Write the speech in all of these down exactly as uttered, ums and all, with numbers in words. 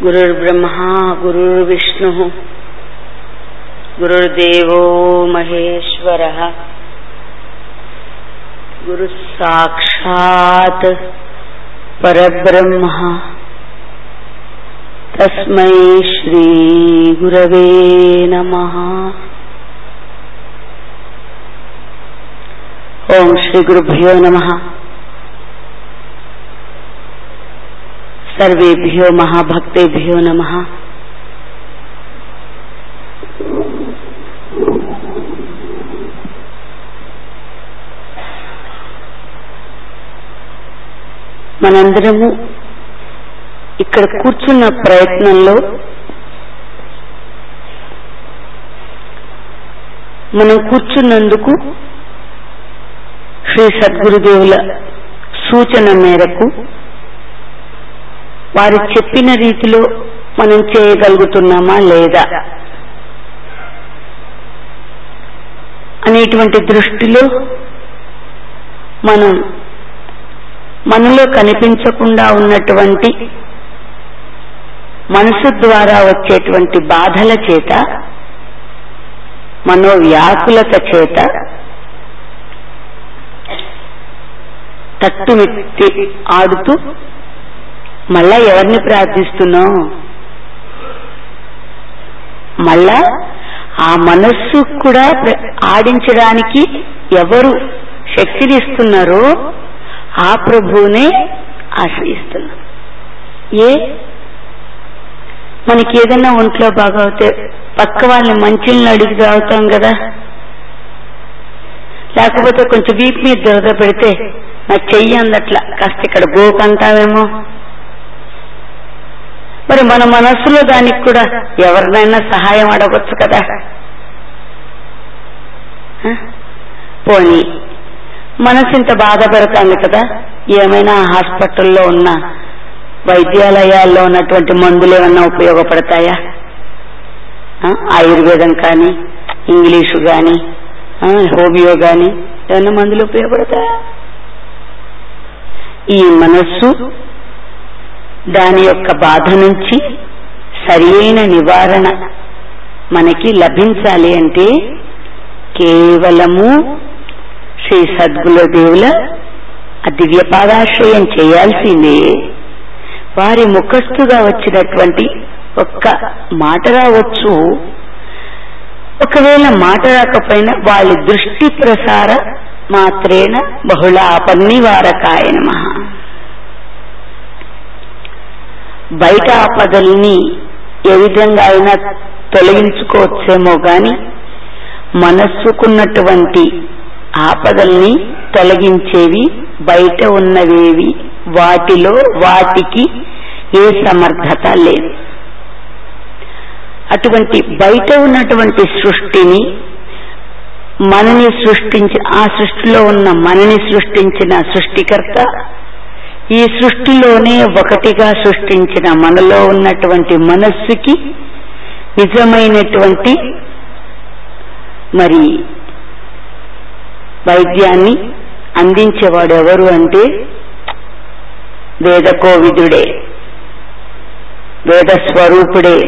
गुरुर्ब्रह्मा गुरुर्विष्णुः गुरुर्देवो महेश्वरः गुरुसाक्षात् परब्रह्म तस्मै श्री गुरवे नमः। ओम श्री गुरुभ्यो नमः। सर्वेभ्यो महाभक्तेभ्यो नमः। మనందరము ఇక్కడ కూర్చున్న ప్రయత్నంలో మనం కూర్చున్నందుకు శ్రీ సద్గురుదేవుల సూచన మేరకు వారు చెప్పిన రీతిలో మనం చేయగలుగుతున్నామా లేదా అనేటువంటి దృష్టిలో మనం మనలో కనిపించకుండా ఉన్నటువంటి మనసు ద్వారా వచ్చేటువంటి బాధల చేత, మనోవ్యాకులత చేత తట్టుమిట్టి ఆడుతూ మళ్ళా ఎవరిని ప్రార్థిస్తున్నావు? మళ్ళా ఆ మనస్సు కూడా ఆడించడానికి ఎవరు శక్తినిస్తున్నారో ఆ ప్రభువునే ఆశ్రయిస్తున్నాం. ఏ మనకి ఏదైనా ఒంట్లో బాగవుతే పక్క వాళ్ళని మంచిని అడిగి తాగుతాం కదా, లేకపోతే కొంచెం వీపు మీద దురద పెడితే నా చెయ్యి అందట్లా కాస్త ఇక్కడ గోకంటావేమో. మరి మన మనస్సులో దానికి కూడా ఎవరినైనా సహాయం అడగొచ్చు కదా. పోనీ మనసు ఇంత బాధ పెడతాంది కదా, ఏమైనా హాస్పిటల్లో ఉన్న వైద్యాలయాల్లో ఉన్నటువంటి మందులు ఏమన్నా ఉపయోగపడతాయా? ఆయుర్వేదం కానీ, ఇంగ్లీషు కానీ, హోమియో కానీ ఏమన్నా మందులు ఉపయోగపడతాయా? ఈ మనస్సు దాని యొక్క బాధ నుంచి సరియైన నివారణ మనకి లభించాలి అంటే కేవలము శ్రీ సద్గురుదేవుల దివ్యపాదాశ్రయం చేయాల్సిందే. వారి ముఖస్థుగా వచ్చినటువంటి ఒక్క మాట రావచ్చు, ఒకవేళ మాట రాకపోయినా వాళ్ళ దృష్టి ప్రసార మాత్రేణ బహుళ ఆపన్నివారకాయ నమః. బయట ఆపదల్ని ఏ విధంగా అయినా తొలగించుకోవచ్చేమో గాని మనస్సుకున్నటువంటి ఆపదల్ని తొలగించేవి బయట ఉన్నవేవి వాటిలో వాటికి ఏ సమర్థత లేదు. అటువంటి బయట ఉన్నటువంటి సృష్టిని మనని సృష్టించి ఆ సృష్టిలో ఉన్న మనని సృష్టించిన సృష్టికర్త, ఈ సృష్టిలోనే ఒకటిగా సృష్టించిన మనలో ఉన్నటువంటి మనస్సుకి నిజమైనటువంటి మరి వైద్యాన్ని అందించేవాడు ఎవరు అంటే వేదకోవిదుడే, వేద స్వరూపుడే,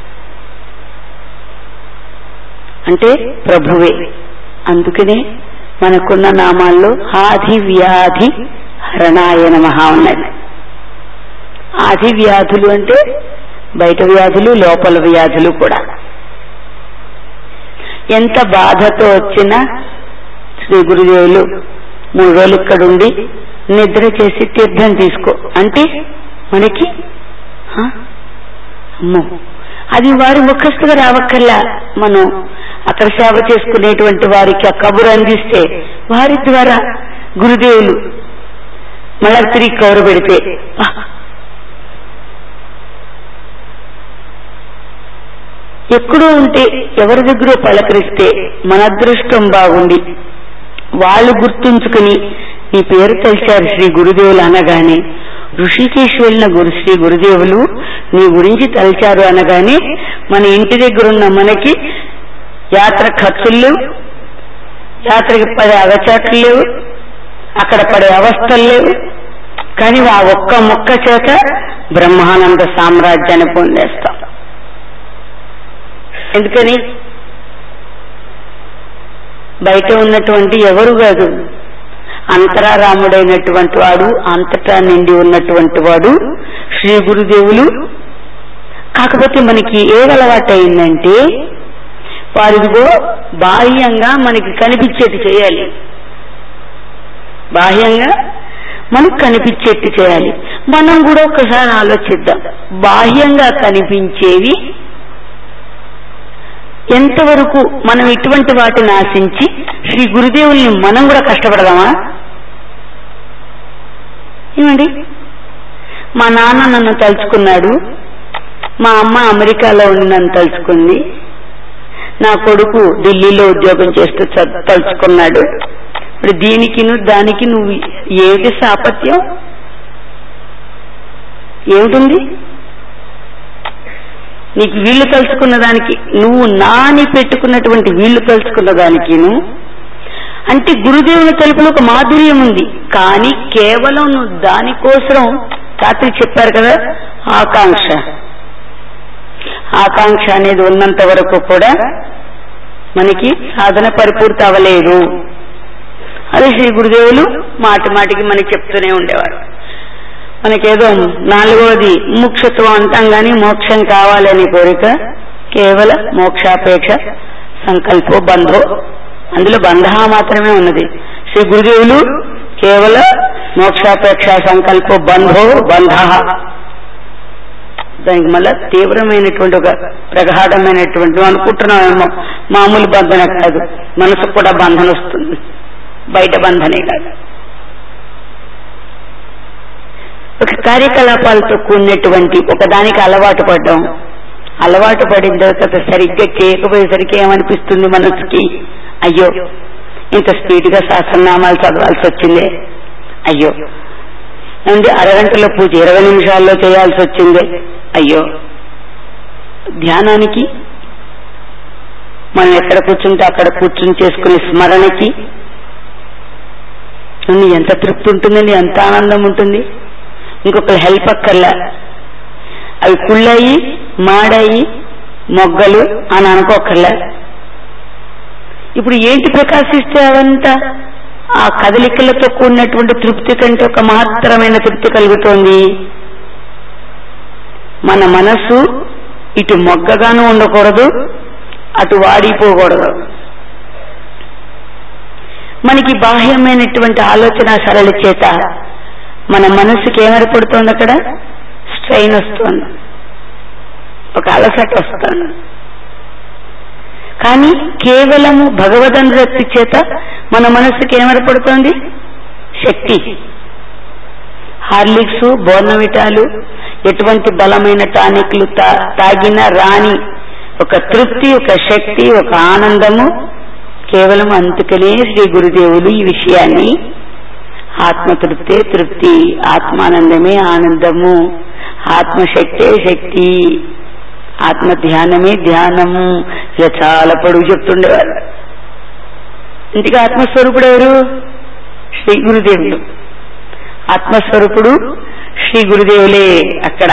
అంటే ప్రభువే. అందుకనే మనకున్న నామాల్లో ఆది వ్యాధి హరణాయ నమః ఉన్నది. ఆది వ్యాధులు అంటే బయట వ్యాధులు, లోపల వ్యాధులు కూడా. ఎంత బాధతో వచ్చినా శ్రీ గురుదేవులు మూడు రోజులు ఇక్కడుండి నిద్ర చేసి తీర్థం తీసుకో అంటే మనకి అమ్మో అది వారి ముఖస్థుగా రావక్కర్లా. మనం అక్కడ సేవ చేసుకునేటువంటి వారికి ఆ కబురు అందిస్తే వారి ద్వారా గురుదేవులు మళ్ళా తిరిగి కబురు పెడితే ఎక్కడో ఉంటే ఎవరి దగ్గర పలకరిస్తే మన అదృష్టం బాగుండి వాళ్ళు గుర్తుంచుకుని నీ పేరు తెలిసారు శ్రీ గురుదేవులు అనగానే, ఋషికేశ్ వెళ్ళిన గురు శ్రీ గురుదేవులు నీ గురించి తలిచారు అనగానే మన ఇంటి దగ్గర ఉన్న మనకి యాత్ర ఖర్చులు లేవు, యాత్రకి పడే అగచాట్లు లేవు, అక్కడ పడే అవస్థలు లేవు. కానీ ఆ ఒక్క మొక్క చేత బ్రహ్మానంద సామ్రాజ్యాన్ని పొందేస్తాం. ఎందుకని? బయట ఉన్నటువంటి ఎవరు కాదు, అంతరారాముడైనటువంటి వాడు, అంతటా నిండి ఉన్నటువంటి వాడు శ్రీ గురుదేవులు. కాకపోతే మనకి ఏదలవాటు అయిందంటే వారిదిగో బాహ్యంగా మనకి కనిపించేట్టు చేయాలి, బాహ్యంగా మనకు కనిపించేట్టు చేయాలి. మనం కూడా ఒకసారి ఆలోచిద్దాం, బాహ్యంగా కనిపించేవి ఎంతవరకు మనం ఇటువంటి వాటిని ఆశించి శ్రీ గురుదేవుల్ని మనం కూడా కష్టపడదామా? ఏమండి, మా నాన్న నన్ను తలుచుకున్నాడు, మా అమ్మ అమెరికాలో ఉండి నన్ను తలుచుకుంది, నా కొడుకు ఢిల్లీలో ఉద్యోగం చేస్తూ తలుచుకున్నాడు. ఇప్పుడు దీనికి దానికి నువ్వు ఏమిటి సాపత్యం, ఏమిటి నీకు? వీళ్ళు తలుచుకున్న దానికి, నువ్వు నాని పెట్టుకున్నటువంటి వీళ్ళు తలుచుకున్న దానికి అంటే గురుదేవుని తలుపులో ఒక మాధుర్యం ఉంది. కానీ కేవలం నువ్వు దానికోసం రాత్రి చెప్పారు కదా, ఆకాంక్ష ఆకాంక్ష అనేది ఉన్నంత వరకు కూడా మనకి సాధన పరిపూర్తి అవ్వలేదు. అది శ్రీ గురుదేవులు మాటి మాటికి మనకి చెప్తూనే ఉండేవారు. మనకేదో నాలుగవది ముముక్షత్వం అంటాం కానీ మోక్షం కావాలని కోరిక కేవల మోక్షాపేక్ష సంకల్పో బంధో, అందులో బంధ మాత్రమే ఉన్నది. శ్రీ గురుదేవులు కేవల మోక్షాపేక్ష సంకల్పో బంధో బంధ, దానికి మళ్ళా తీవ్రమైనటువంటి ఒక ప్రగాఢమైనటువంటి అనుకుంటున్నామేమో, మామూలు బంధన కాదు, మనసుకు కూడా బంధన వస్తుంది, బయట బంధనే కాదు. ఒక కార్యకలాపాలతో కూడినటువంటి ఒకదానికి అలవాటు పడ్డాం. అలవాటు పడిన తర్వాత సరిగ్గా చేయకపోయేసరికి ఏమనిపిస్తుంది మనసుకి? అయ్యో ఇంత స్పీడ్ గా సహస్రనామాలు చదవాల్సి వచ్చిందే, అయ్యో అంటే అరగంటలో పూజ ఇరవై నిమిషాల్లో చేయాల్సి వచ్చిందే, అయ్యో ధ్యానానికి మనం ఎక్కడ కూర్చుంటే అక్కడ కూర్చుని చేసుకునే స్మరణకి ఎంత తృప్తి ఉంటుందండి, ఎంత ఆనందం ఉంటుంది. ఇంకొకరు హెల్ప్ అక్కర్లా, అవి కుళ్ళయి మాడాయి మొగ్గలు అని అనుకోకర్లా. ఇప్పుడు ఏంటి ప్రకాశిస్తే అవంతా ఆ కదలికలతో కూడినటువంటి తృప్తి కంటే ఒక మహత్తరమైన తృప్తి కలుగుతోంది. మన మనస్సు ఇటు మొగ్గగాను ఉండకూడదు, అటు వాడిపోకూడదు. మనకి బాహ్యమైనటువంటి ఆలోచన సరళి చేత మన మనస్సుకి ఏమేర్పడుతోంది? అక్కడ స్ట్రెయిన్ వస్తుంది, ఒక అలసట వస్తుంది. కానీ కేవలము భగవదనురక్తి చేత మన మనస్సుకి ఏమేర్పడుతోంది? శక్తి. హార్లిక్స్, బోర్నవిటాలు, ఎటువంటి బలమైన టానిక్లు తాగిన రాని ఒక తృప్తి, ఒక శక్తి, ఒక ఆనందము కేవలం. అందుకనే శ్రీ గురుదేవులు ఈ విషయాన్ని ఆత్మతృప్తే తృప్తి, ఆత్మానందమే ఆనందము, ఆత్మశక్తే శక్తి, ఆత్మ ధ్యానమే ధ్యానము ఇలా చాలా పొడుగు చెప్తుండేవారు. ఇంటికి ఆత్మస్వరూపుడు ఎవరు? శ్రీ గురుదేవులు. ఆత్మస్వరూపుడు శ్రీ గురుదేవులే అక్కడ.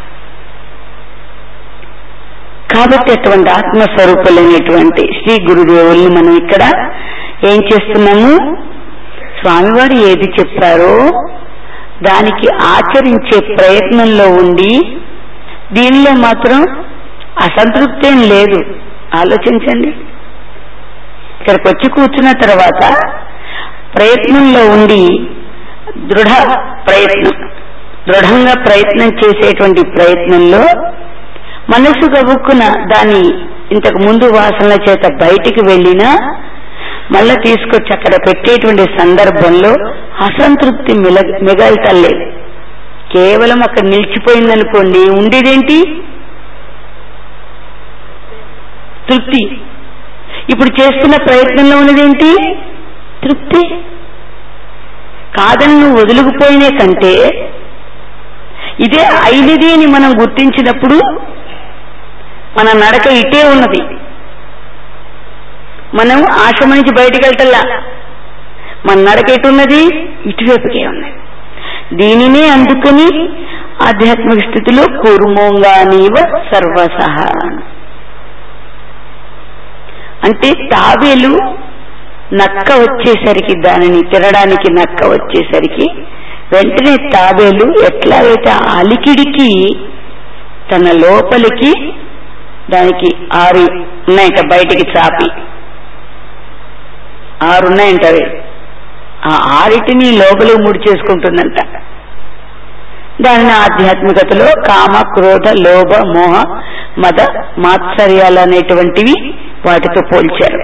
కాబట్టి అటువంటి ఆత్మస్వరూపులైనటువంటి శ్రీ గురుదేవుల్ని మనం ఇక్కడ ఏం చేస్తున్నాము? స్వామివారు ఏది చెప్పారో దానికి ఆచరించే ప్రయత్నంలో ఉండి, దీనిలో మాత్రం అసంతృప్తి ఏం లేదు. ఆలోచించండి, ఇక్కడికి వచ్చి కూర్చున్న తర్వాత ప్రయత్నంలో ఉండి దృఢ ప్రయత్నం దృఢంగా ప్రయత్నం చేసేటువంటి ప్రయత్నంలో మనసు గబుక్కున దాని ఇంతకు ముందు వాసనల చేత బయటికి వెళ్ళినా మళ్ళా తీసుకొచ్చి అక్కడ పెట్టేటువంటి సందర్భంలో అసంతృప్తి మిల మిగల్తలేదు. కేవలం అక్కడ నిలిచిపోయిందనుకోండి, ఉండేదేంటి? తృప్తి. ఇప్పుడు చేస్తున్న ప్రయత్నంలో ఉన్నదేంటి? తృప్తి. కాదని నువ్వు వదులుకుపోయినే కంటే ఇదే అయినది అని మనం గుర్తించినప్పుడు మన నడక ఇటే ఉన్నది. మనం ఆశ్రమం నుంచి బయటికి వెళ్తల్లా, మన నడక ఎటున్నది? ఇటువైపుకే ఉన్నది. దీనినే అందుకని ఆధ్యాత్మిక స్థితిలో కూర్మోంగానీవ సర్వసహ అంటే తాబేలు నక్క వచ్చేసరికి, దానిని తినడానికి నక్క వచ్చేసరికి వెంటనే తాబేలు ఎట్లాగైతే ఆ అలికిడికి తన లోపలికి దానికి ఆరు ఉన్నాయంట, బయటికి చాపి ఆరున్నాయంట, అవి ఆ ఆరిటిని లోపలికి ముడి చేసుకుంటుందంట. దానిని ఆధ్యాత్మికతలో కామ, క్రోధ, లోభ, మోహ, మద, మాత్సర్యాలు అనేటువంటివి వాటితో పోల్చారు.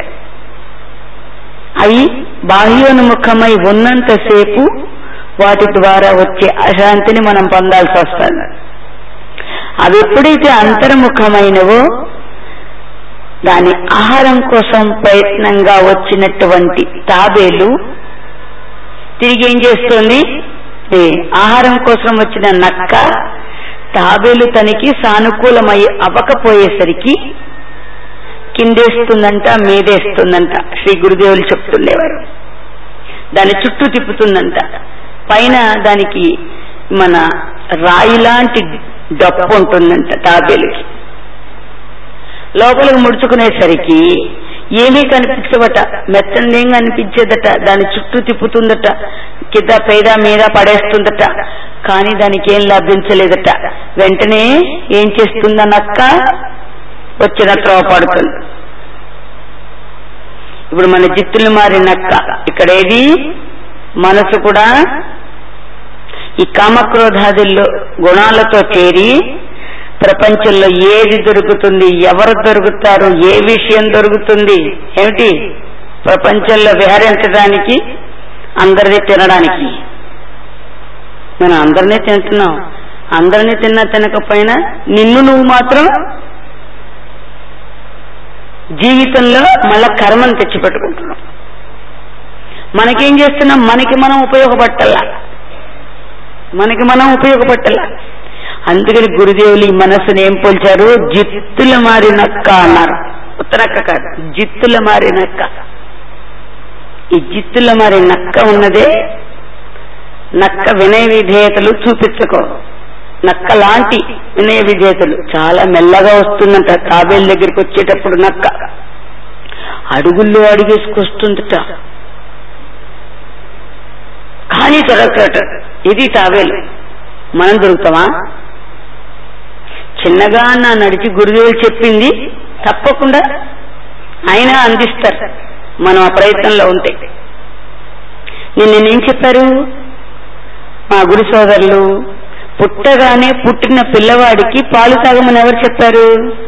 అవి బాహ్యోన్ముఖమై ఉన్నంతసేపు వాటి ద్వారా వచ్చే అశాంతిని మనం పొందాల్సి వస్తుంది. అవి ఎప్పుడైతే అంతర్ముఖమైనవో దాని ఆహారం కోసం ప్రయత్నంగా వచ్చినటువంటి తాబేలు తిరిగి ఏం చేస్తుంది, ఆహారం కోసం వచ్చిన నక్క తాబేలు తనకి సానుకూలమై అవ్వకపోయేసరికి కిందేస్తుందంట, మీదేస్తుందంట. శ్రీ గురుదేవులు చెప్తుండేవారు. దాని చుట్టూ తిప్పుతుందంట. పైన దానికి మన రాయి లాంటి డప్పు ఉంటుందంట తాబేలుకి. లోపలికి ముడుచుకునేసరికి ఏమీ కనిపించవట, మెత్తనేం కనిపించేదట. దాని చుట్టూ తిప్పుతుందట, కింద పేద మీద పడేస్తుందట, కానీ దానికి ఏం లభించలేదట. వెంటనే ఏం చేస్తుందా నక్క, వచ్చిన త్రోవ పడుతుంది. ఇప్పుడు మన జిత్తులు మారి నక్క ఇక్కడేది మనసు కూడా ఈ కామక్రోధాదుల్లో గుణాలతో చేరి ప్రపంచంలో ఏది దొరుకుతుంది, ఎవరు దొరుకుతారు, ఏ విషయం దొరుకుతుంది, ఏమిటి ప్రపంచంలో విహరించడానికి, అందరినీ తినడానికి. మనం అందరినీ తింటున్నాం. అందరినీ తిన్నా తినకపోయినా నిన్ను నువ్వు మాత్రం జీవితంలో మళ్ళా కర్మను తెచ్చిపెట్టుకుంటున్నాం. మనకేం చేస్తున్నాం, మనకి మనం ఉపయోగపట్టాలా, మనకి మనం ఉపయోగపట్టాలా. అందుకని గురుదేవులు ఈ మనస్సును ఏం పోల్చారు, జిత్తుల మారి నక్క అన్నారు. ఉత్తరక్క కాదు, జిత్తుల మారి నక్క. ఈ జిత్తుల మారి నక్క ఉన్నదే, నక్క వినయ విధేయతలు చూపించుకో, నక్క లాంటి వినయ విధేయతలు చాలా మెల్లగా వస్తుందంట. తాబేలు దగ్గరికి వచ్చేటప్పుడు నక్క అడుగుల్లో అడిగేసుకొస్తుందట, కానీ దొరకట. ఇది తాబేలు. మనం దొరుకుతామా? చిన్నగా నా నడిచి గురుదేవులు చెప్పింది తప్పకుండా ఆయన అందిస్తారు మనం ఆ ప్రయత్నంలో ఉంటే. నిన్నేం చెప్పారు మా గురు సోదరులు, పుట్టగానే పుట్టిన పిల్లవాడికి పాలు తాగమని ఎవరు చెప్పారు?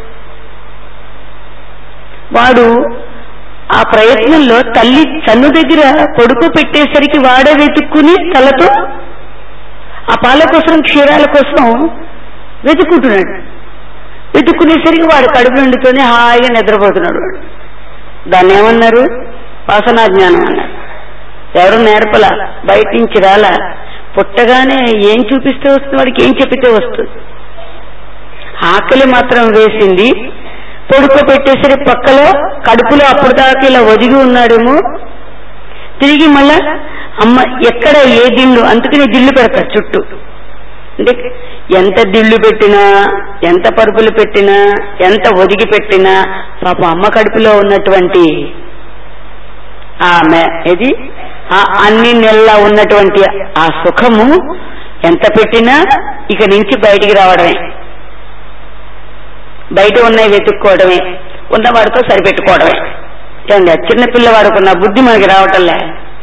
వాడు ఆ ప్రయత్నంలో తల్లి చన్ను దగ్గర కొడుకు పెట్టేసరికి వాడే వెతుక్కుని తలతో ఆ పాల కోసం, క్షీరాల కోసం వెతుక్కుంటున్నాడు. వెతుక్కునేసరికి వాడు కడుపు నిండుతోనే హాయిగా నిద్రపోతున్నాడు. వాడు దాన్ని ఏమన్నారు, వాసనా జ్ఞానం అన్నారు. ఎవరు నేర్పలా, బయట నుంచి రాలా. పుట్టగానే ఏం చూపిస్తే వస్తుంది, వాడికి ఏం చెప్పితే వస్తుంది. ఆకలి మాత్రం వేసింది, పొడుకో పెట్టేసరికి పక్కలో కడుపులో అప్పుడు దాకా ఇలా ఒదిగి ఉన్నాడేమో, తిరిగి మళ్ళా అమ్మ ఎక్కడ ఏ దిళ్ళు, అందుకని దిళ్ళు పెడతారు చుట్టూ. అంటే ఎంత దిళ్ళు పెట్టినా, ఎంత పరుపులు పెట్టినా, ఎంత ఒదిగి పెట్టినా పాప అమ్మ కడుపులో ఉన్నటువంటి ఆమె ఇది ఆ అన్ని నెలలా ఉన్నటువంటి ఆ సుఖము ఎంత పెట్టినా ఇక నుంచి బయటికి రావడమే, బయట ఉన్నాయి వెతుక్కోవడమే, ఉన్నవాడితో సరిపెట్టుకోవడమే. ఏమండి, చిన్న పిల్లవాడుకున్న బుద్ధి మనకి రావటంలే,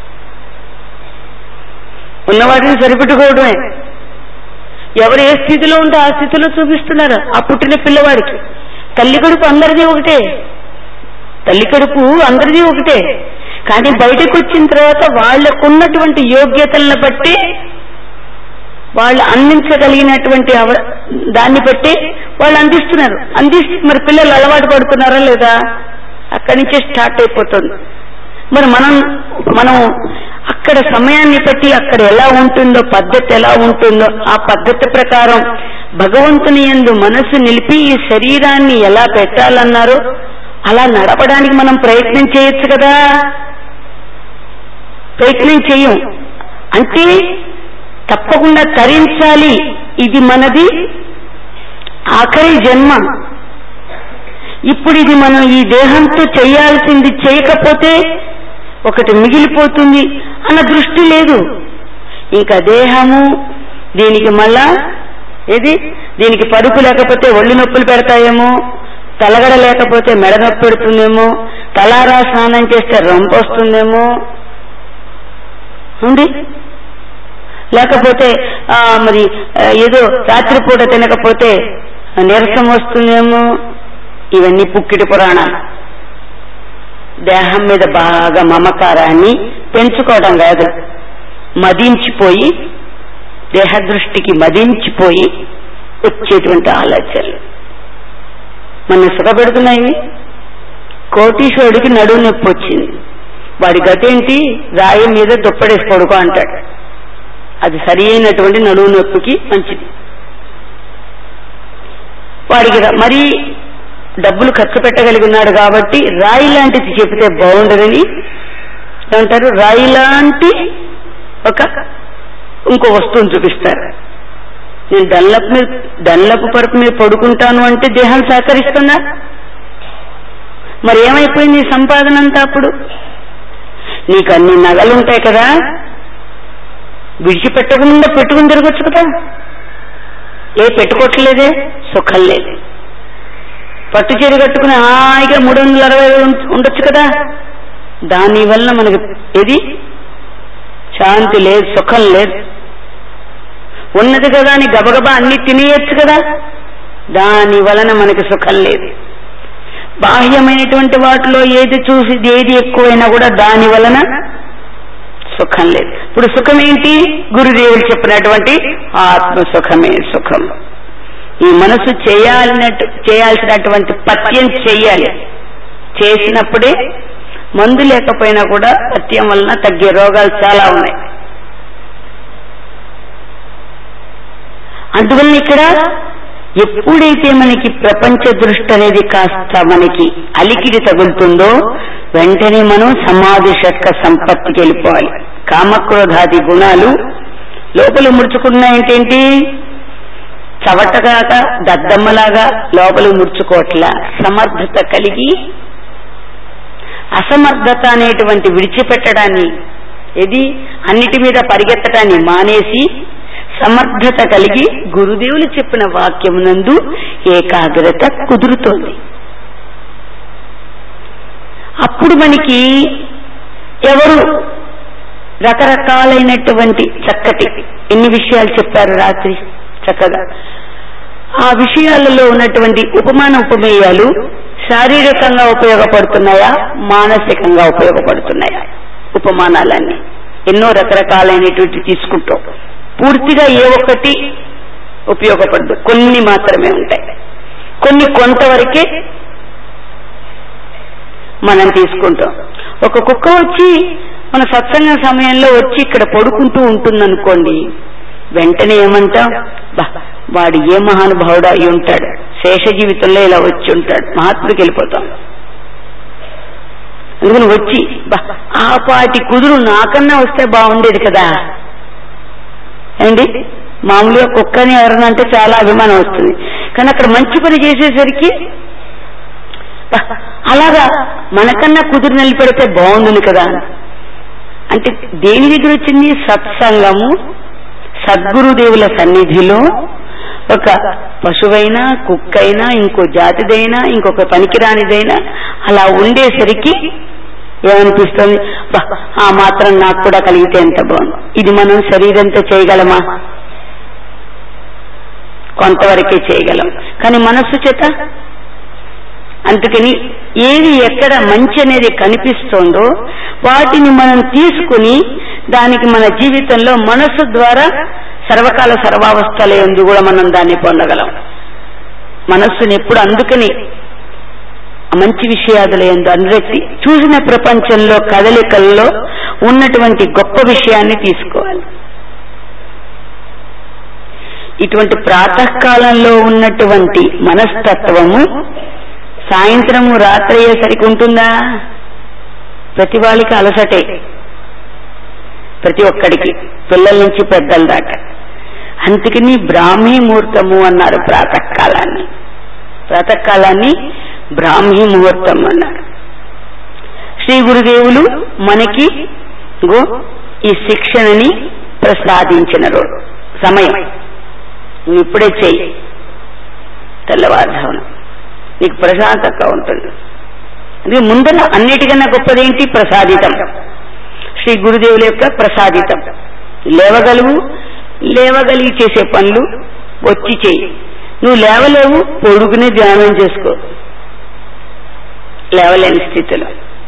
ఉన్నవాడిని సరిపెట్టుకోవడమే. ఎవరు ఏ స్థితిలో ఉంటే ఆ స్థితిలో చూపిస్తున్నారు ఆ పుట్టిన పిల్లవాడికి. తల్లి కడుపు అందరిది ఒకటే, తల్లి కడుపు అందరిది ఒకటే, కానీ బయటకు వచ్చిన తర్వాత వాళ్లకున్నటువంటి యోగ్యతలను బట్టి, వాళ్ళు అందించగలిగినటువంటి దాన్ని బట్టి వాళ్ళు అందిస్తున్నారు. అందిస్తే మరి పిల్లలు అలవాటు పడుతున్నారా లేదా? అక్కడి నుంచే స్టార్ట్ అయిపోతుంది. మరి మనం మనం అక్కడ సమయాన్ని బట్టి అక్కడ ఎలా ఉంటుందో, పద్ధతి ఎలా ఉంటుందో ఆ పద్ధతి ప్రకారం భగవంతుని యందు మనసు నిలిపి ఈ శరీరాన్ని ఎలా పెట్టాలన్నారో అలా నడపడానికి మనం ప్రయత్నం చేయొచ్చు కదా. ప్రయత్నం చేయం అంటే తప్పకుండా తరించాలి ఇది మనది ఆఖరి జన్మ. ఇప్పుడు ఇది మనం ఈ దేహంతో చేయాల్సింది చేయకపోతే ఒకటి మిగిలిపోతుంది అన్న దృష్టి లేదు. ఇంకా దేహము దీనికి మళ్ళా ఏది దీనికి పరుపు లేకపోతే ఒళ్ళు నొప్పులు పెడతాయేమో, తలగడ లేకపోతే మెడ నొప్పి పెడుతుందేమో, తలారా స్నానం చేస్తే రొంప వస్తుందేమో ఉంది, లేకపోతే మరి ఏదో రాత్రిపూట తినకపోతే నీరసం వస్తుందేమో. ఇవన్నీ పుక్కిటి పురాణాలు. దేహం మీద బాగా మమకారాన్ని పెంచుకోవడం కాదు, మదించిపోయి దేహదృష్టికి మదించిపోయి వచ్చేటువంటి ఆలోచనలు మన సుఖపెడుతున్నాయి. కోటీశ్వరుడికి నడుము నొప్పి వచ్చింది, వాడి గతేంటి రాయి మీద దుప్పడేసి పడుకో అంటాడు. అది సరి అయినటువంటి నడుము నొప్పికి మంచిది. వాడికి మరీ డబ్బులు ఖర్చు పెట్టగలిగినాడు కాబట్టి రాయి లాంటిది చెబితే బాగుండదని ఏమంటారు, రాయి లాంటి ఒక ఇంకో వస్తువుని చూపిస్తారు. నేను డల్లపు మీద డల్లపు పరుపు మీద పడుకుంటాను అంటే దేహం సహకరిస్తుందా? మరి ఏమైపోయింది సంపాదన అంతా? అప్పుడు నీకు అన్ని నగలుంటాయి కదా, విడిచిపెట్టకుండా పెట్టుకుని తిరగొచ్చు కదా. ఏ పెట్టుకోవట్లేదే, సుఖం లేదు. పట్టు చీర కట్టుకుని హాయిగా మూడు వందల అరవై ఉండొచ్చు కదా. దానివల్ల మనకి ఏది శాంతి లేదు, సుఖం లేదు. ఉన్నది కదా అని గబగబా అన్ని తినేయచ్చు కదా, దాని వలన మనకి సుఖం లేదు. బాహ్యమైనటువంటి వాటిలో ఏది చూసి ఏది ఎక్కువైనా కూడా దాని వలన సుఖం లేదు. ఇప్పుడు సుఖం ఏంటి? గురుదేవులు చెప్పినటువంటి ఆత్మ సుఖమే సుఖం. ఈ మనసు చేయాలినట్టు చేయాల్సినటువంటి పత్యం చెయ్యాలి. చేసినప్పుడే మందు లేకపోయినా కూడా పత్యం వలన తగ్గే రోగాలు చాలా ఉన్నాయి. అందువల్ల ఇక్కడ ఎప్పుడైతే మనకి ప్రపంచ దృష్టి అనేది కాస్త మనకి అలికిడి తగులుతుందో వెంటనే మనం సమాధి షట్క సంపత్తికి వెళ్ళిపోవాలి. కామక్రోధాది గుణాలు లోపల ముడుచుకున్నాయంటేంటి, చవటగాక దద్దమ్మలాగా లోపల ముడుచుకోట్ల సమర్థత కలిగి అసమర్థత అనేటువంటి విడిచిపెట్టడాన్ని, ఏది అన్నిటి మీద పరిగెత్తడాన్ని మానేసి సమర్థత కలిగి గురుదేవులు చెప్పిన వాక్యమునందు ఏకాగ్రత కుదురుతోంది. అప్పుడు మనకి ఎవరు రకరకాలైనటువంటి చక్కటి ఎన్ని విషయాలు చెప్పారు రాత్రి చక్కగా. ఆ విషయాలలో ఉన్నటువంటి ఉపమాన ఉపమేయాలు శారీరకంగా ఉపయోగపడుతున్నాయా, మానసికంగా ఉపయోగపడుతున్నాయా? ఉపమానాలన్నీ ఎన్నో రకరకాలైనటువంటి తీసుకుంటాం. పూర్తిగా ఏ ఒక్కటి ఉపయోగపడదు, కొన్ని మాత్రమే ఉంటాయి. కొన్ని కొంతవరకే మనం తీసుకుంటాం. ఒక కుక్క వచ్చి మన సత్సంగ సమయంలో వచ్చి ఇక్కడ పడుకుంటూ ఉంటుందనుకోండి, వెంటనే ఏమంటాం, బా వాడు ఏ మహానుభావుడు అయి ఉంటాడు, శేష జీవితంలో ఇలా వచ్చి ఉంటాడు, మహాత్ముడికి వెళ్ళిపోతాం. అందుకని వచ్చి బా ఆ పాటి కుదురు నాకన్నా వస్తే బాగుండేది కదా అండి. మామూలుగా కుక్కని ఎవరన్నా అంటే చాలా అభిమానం వస్తుంది, కానీ అక్కడ మంచి పని చేసేసరికి అలాగా మనకన్నా కుదురు నిలబెడితే బాగుంటుంది కదా. అంటే దేని దగ్గర వచ్చింది? సత్సంగము, సద్గురుదేవుల సన్నిధిలో ఒక పశువైనా కుక్కైనా ఇంకో జాతిదైనా ఇంకొక పనికిరానిదైనా అలా ఉండేసరికి ఏమనిపిస్తుంది, ఆ మాత్రం నాకు కూడా కలిగితే ఎంత బాగుంది. ఇది మనం శరీరంతో చేయగలమా? కొంతవరకే చేయగలం, కానీ మనస్సు చేత. అందుకని ఏది ఎక్కడ మంచి అనేది కనిపిస్తోందో వాటిని మనం తీసుకుని దానికి మన జీవితంలో మనస్సు ద్వారా సర్వకాల సర్వావస్థల యందు కూడా మనం దాన్ని పొందగలం. మనస్సుని ఎప్పుడు అందుకని మంచి విషయాదుల యందు అందరికీ చూసిన ప్రపంచంలో కదలికల్లో ఉన్నటువంటి గొప్ప విషయాన్ని తీసుకోవాలి. ఇటువంటి ప్రాతకాలంలో ఉన్నటువంటి మనస్తత్వము సాయంత్రము రాత్రి అయ్యేసరికి ఉంటుందా? ప్రతి వాళ్ళకి అలసటే, ప్రతి ఒక్కడికి, పిల్లల నుంచి పెద్దల దాకా. అందుకని బ్రాహ్మీ ముహూర్తము అన్నారు ప్రాతకాలాన్ని. ప్రాతకాలాన్ని బ్రాహ్మీ ముహూర్తం అన్నారు. శ్రీ గురుదేవులు మనకి గో ఈ శిక్షణని ప్రసాదించిన రోజు సమయం. నువ్వు ఇప్పుడే చెయ్యి, తెల్లవారుజామున నీకు ప్రశాంతంగా ఉంటుంది. అందుకే ముందర అన్నిటికన్నా గొప్పదేంటి? ప్రసాదితం. శ్రీ గురుదేవుల యొక్క ప్రసాదితం. లేవగలుగు, లేవగలిగి చేసే పనులు వచ్చి చెయ్యి. నువ్వు లేవలేవు, పొడుగునే ధ్యానం చేసుకో లేవలేని స్థితిలో.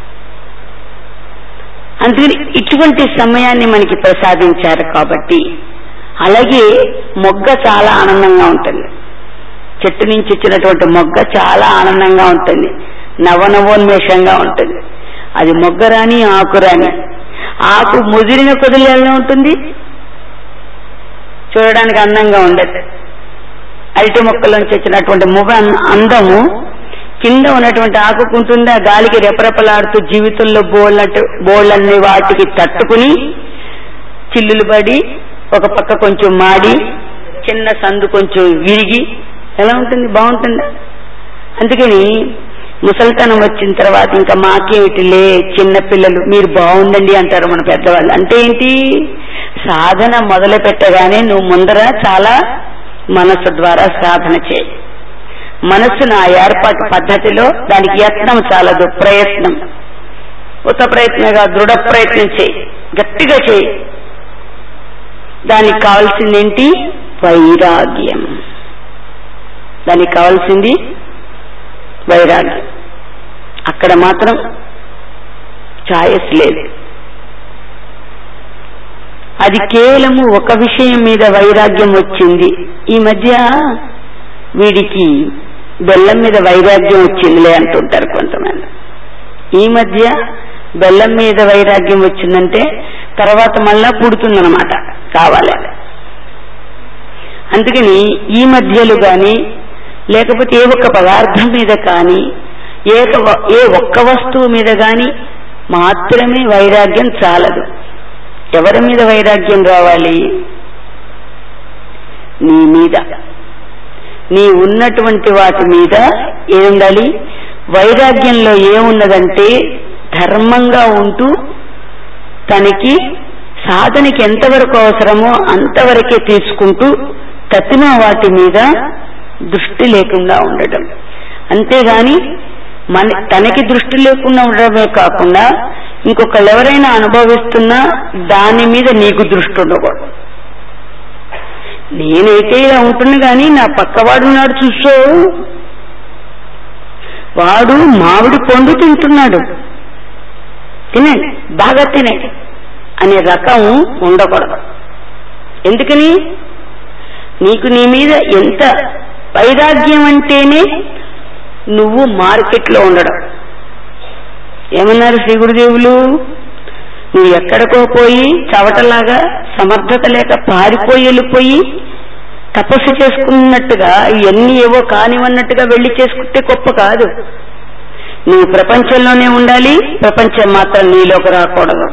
అందుకని ఇటువంటి సమయాన్ని మనకి ప్రసాదించారు కాబట్టి. అలాగే మొగ్గ చాలా ఆనందంగా ఉంటుంది. చెట్టు నుంచి వచ్చినటువంటి మొగ్గ చాలా ఆనందంగా ఉంటుంది, నవనవోన్మేషంగా ఉంటుంది. అది మొగ్గ రాని ఆకు రాని. ఆకు ముదిరిన కొద్దిలో ఎలా ఉంటుంది? చూడడానికి అందంగా ఉండదు. అరటి మొక్కలోంచి వచ్చినటువంటి మొగ్గ అందము కింద ఉన్నటువంటి ఆకుకుంటుందా? గాలికి రెపరెపలాడుతూ జీవితంలో బోళ్ళట్టు బోళ్ళన్ని వాటికి తట్టుకుని చిల్లులు పడి ఒక పక్క కొంచెం మాడి చిన్న సందు కొంచెం విరిగి ఎలా ఉంటుంది? బాగుంటుందా? అందుకని ముసలితనం వచ్చిన తర్వాత ఇంకా మాకేమిటిలే చిన్నపిల్లలు మీరు బాగుండండి అంటారు మన పెద్దవాళ్ళు. అంటే ఏంటి? సాధన మొదలు పెట్టగానే నువ్వు ముందర చాలా మనసు ద్వారా సాధన చేయి. మనస్సును ఆ ఏర్పాటు పద్ధతిలో దానికి యత్నం చాలదు, ప్రయత్నం. ఉత ప్రయత్నంగా దృఢ ప్రయత్నం చేయి, గట్టిగా చేయి. దానికి కావాల్సిందేంటి? వైరాగ్యం. దానికి కావాల్సింది వైరాగ్యం. అక్కడ మాత్రం ఛాయస్ లేదు. అది కేవలము ఒక విషయం మీద వైరాగ్యం వచ్చింది. ఈ మధ్య వీడికి బెల్లం మీద వైరాగ్యం వచ్చిందిలే అంటుంటారు కొంతమంది. ఈ మధ్య బెల్లం మీద వైరాగ్యం వచ్చిందంటే తర్వాత మళ్ళా పుడుతుందన్నమాట, కావాలి. అందుకని ఈ మధ్యలో కానీ లేకపోతే ఏ ఒక్క పదార్థం మీద కానీ ఏ ఏ ఒక్క వస్తువు మీద కానీ మాత్రమే వైరాగ్యం చాలదు. ఎవరి మీద వైరాగ్యం రావాలి? నీ మీద, నీ ఉన్నటువంటి వాటి మీద ఏముండాలి? వైరాగ్యంలో ఏమున్నదంటే ధర్మంగా ఉంటూ తనకి సాధనకి ఎంతవరకు అవసరమో అంతవరకే తీసుకుంటూ తత్తిన వాటి మీద దృష్టి లేకుండా ఉండటం. అంతేగాని మన తనకి దృష్టి లేకుండా ఉండడమే కాకుండా ఇంకొకళ్ళు ఎవరైనా అనుభవిస్తున్నా దాని మీద నీకు దృష్టి ఉండకూడదు. నేనైతే ఇలా ఉంటుంది కానీ నా పక్కవాడు ఉన్నాడు చూసో, వాడు మామిడి పండు తింటున్నాడు, తినండి బాగా తినండి అనే రకం ఉండకూడదు. ఎందుకని? నీకు నీ మీద ఎంత వైరాగ్యం అంటేనే నువ్వు మార్కెట్లో ఉండడం. ఏమన్నారు శ్రీ గురుదేవులు? నువ్వు ఎక్కడికో పోయి చవటలాగా సమర్థత లేక పారిపోయి వెళ్ళిపోయి తపస్సు చేసుకున్నట్టుగా ఇవన్నీ ఏవో కానివన్నట్టుగా వెళ్లి చేసుకుంటే గొప్ప కాదు. నువ్వు ప్రపంచంలోనే ఉండాలి, ప్రపంచం మాత్రం నీలోకి రాకూడదు.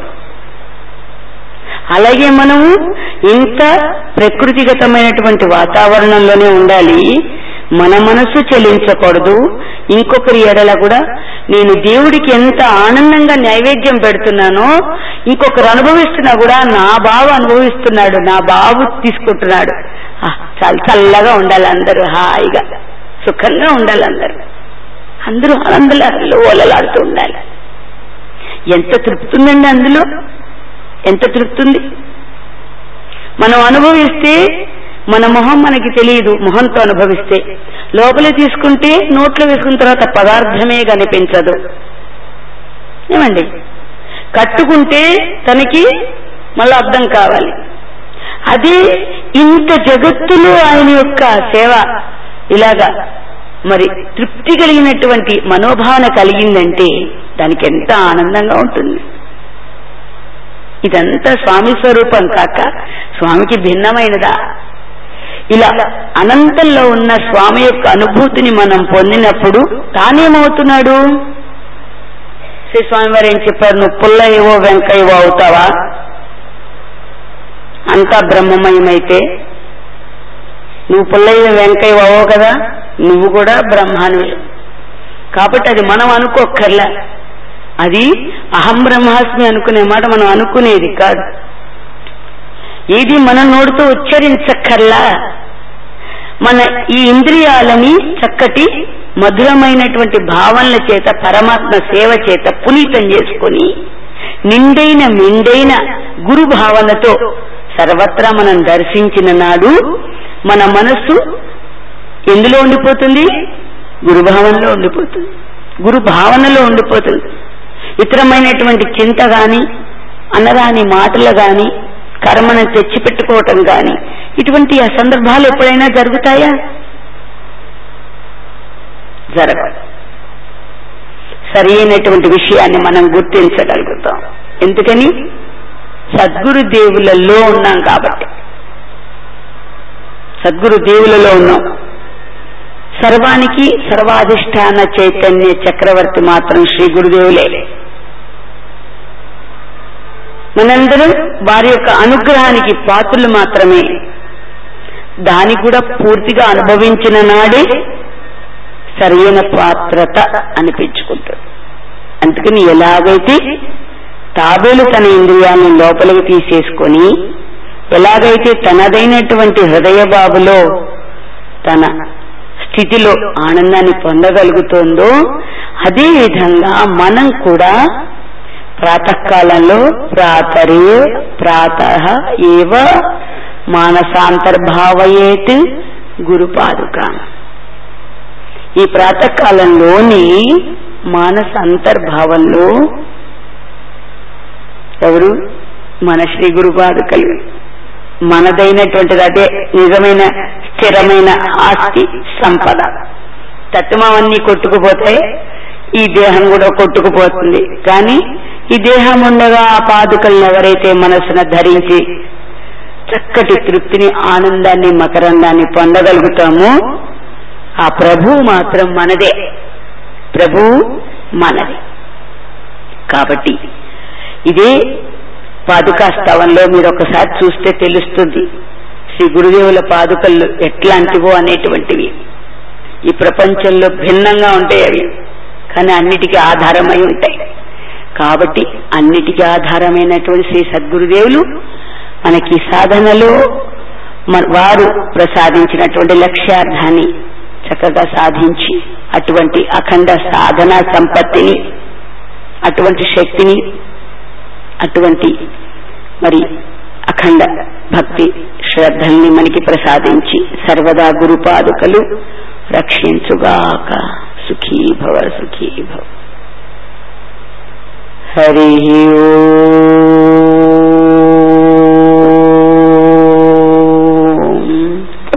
అలాగే మనము ఇంత ప్రకృతిగతమైనటువంటి వాతావరణంలోనే ఉండాలి. మన మనసు చెలించకూడదు. ఇంకొకరి ఎడల కూడా నేను దేవుడికి ఎంత ఆనందంగా నైవేద్యం పెడుతున్నానో ఇంకొకరు అనుభవిస్తున్నా కూడా నా బావ అనుభవిస్తున్నాడు, నా బాబు తీసుకుంటున్నాడు. చాలా చల్లగా ఉండాలి, అందరూ హాయిగా సుఖంగా ఉండాలి, అందరూ అందరూ ఆనందలాడుతూ ఓలలాడుతూ ఉండాలి. ఎంత తృప్తి ఉందండి అందులో, ఎంత తృప్తి ఉంది. మనం అనుభవిస్తే మన మొహం మనకి తెలియదు, మొహంతో అనుభవిస్తే. లోపలే తీసుకుంటే నోట్లో వేసుకున్న తర్వాత పదార్థమే కనిపించదు. ఏమండి? కట్టుకుంటే తనకి మళ్ళీ అర్థం కావాలి. అదే ఇంత జగత్తులో ఆయన యొక్క సేవ ఇలాగా మరి తృప్తి కలిగినటువంటి మనోభావన కలిగిందంటే దానికి ఎంత ఆనందంగా ఉంటుంది. ఇదంతా స్వామి స్వరూపం కాక స్వామికి భిన్నమైనదా? ఇలా అనంతంలో ఉన్న స్వామి యొక్క అనుభూతిని మనం పొందినప్పుడు తానేమవుతున్నాడు? శ్రీ స్వామి వారు ఏం చెప్పారు? నువ్వు పుల్లయ్యవో వెంకయ్యవో అవుతావా? అంతా బ్రహ్మమయమైతే నువ్వు పుల్లయ్య వెంకయ్య అవ్వవు కదా, నువ్వు కూడా బ్రహ్మానువే. కాబట్టి అది మనం అనుకోక్కర్లా, అది అహం బ్రహ్మాస్మి అనుకునే మాట మనం అనుకునేది కాదు. ఏది మన నోటితో ఉచ్చరించక్కర్లా. మన ఈ ఇంద్రియాలని చక్కటి మధురమైనటువంటి భావనల చేత, పరమాత్మ సేవ చేత పునీతం చేసుకొని నిండైన మెండైన గురు భావనతో సర్వత్రా మనం దర్శించిన నాడు మన మనస్సు ఎందులో ఉండిపోతుంది? గురు భావనలో ఉండిపోతుంది, గురు భావనలో ఉండిపోతుంది. ఇతరమైనటువంటి చింత గాని, అనరాని మాటలు గాని, కర్మను తెచ్చిపెట్టుకోవటం గాని, ఇటువంటి ఆ సందర్భాలు ఎప్పుడైనా జరుగుతాయా? జరగదు. సరి అయినటువంటి విషయాన్ని మనం గుర్తించగలుగుతాం. ఎందుకని? సద్గురు దేవులలో ఉన్నాం కాబట్టి. సద్గురు దేవులలో ఉన్నాం. సర్వానికి సర్వాధిష్టాన చైతన్య చక్రవర్తి మాత్రం శ్రీ గురుదేవులే. మనందరం వారి యొక్క అనుగ్రహానికి పాత్రులు మాత్రమే. దాన్ని కూడా పూర్తిగా అనుభవించిన నాడే సరైన పాత్రత అనిపించుకుంటాడు. అందుకని ఎలాగైతే తాబేలు తన ఇంద్రియాలను లోపలికి తీసేసుకొని, ఎలాగైతే తనదైనటువంటి హృదయబాబులో తన స్థితిలో ఆనందాన్ని పొందగలుగుతుందో, అదే విధంగా మనం కూడా ప్రాతకాలంలో ప్రాతరే ప్రాతః ఏవ మానసాంతర్భావయేత్ గురుపాదుక. ఈ ప్రాతకాలంలోని మానస అంతర్భావంలో ఎవరు? మన శ్రీ గురుపాదుకలు. మనదైనటువంటిది అదే నిజమైన స్థిరమైన ఆస్తి సంపద. తత్వమన్నీ కొట్టుకుపోతే ఈ దేహం కూడా కొట్టుకుపోతుంది. కానీ ఈ దేహం ఉండగా ఆ పాదుకలను ఎవరైతే మనసున ధరించి చక్కటి తృప్తిని, ఆనందాన్ని, మకరందాన్ని పొందగలుగుతామో ఆ ప్రభువు మాత్రం మనదే. ప్రభువు మనది. కాబట్టి ఇదే పాదుకా స్థవంలో మీరు ఒకసారి చూస్తే తెలుస్తుంది శ్రీ గురుదేవుల పాదుకలు ఎట్లాంటివో అనేటువంటివి. ఈ ప్రపంచంలో భిన్నంగా ఉంటాయి అవి, కానీ అన్నిటికీ ఆధారమై ఉంటాయి. కాబట్టి అన్నిటికీ ఆధారమైనటువంటి శ్రీ సద్గురుదేవులు మనకి సాధనలో వారు ప్రసాదించినటువంటి లక్ష్యార్థాన్ని చక్కగా సాధించి, అటువంటి అఖండ సాధనా సంపత్తిని, అటువంటి శక్తిని, అటువంటి మరి అఖండ భక్తి శ్రద్ధల్ని మనకి ప్రసాదించి సర్వదా గురుపాదుకలు రక్షించుగాక. సుఖీ భవ, సుఖీ భవ. హరి ఓం.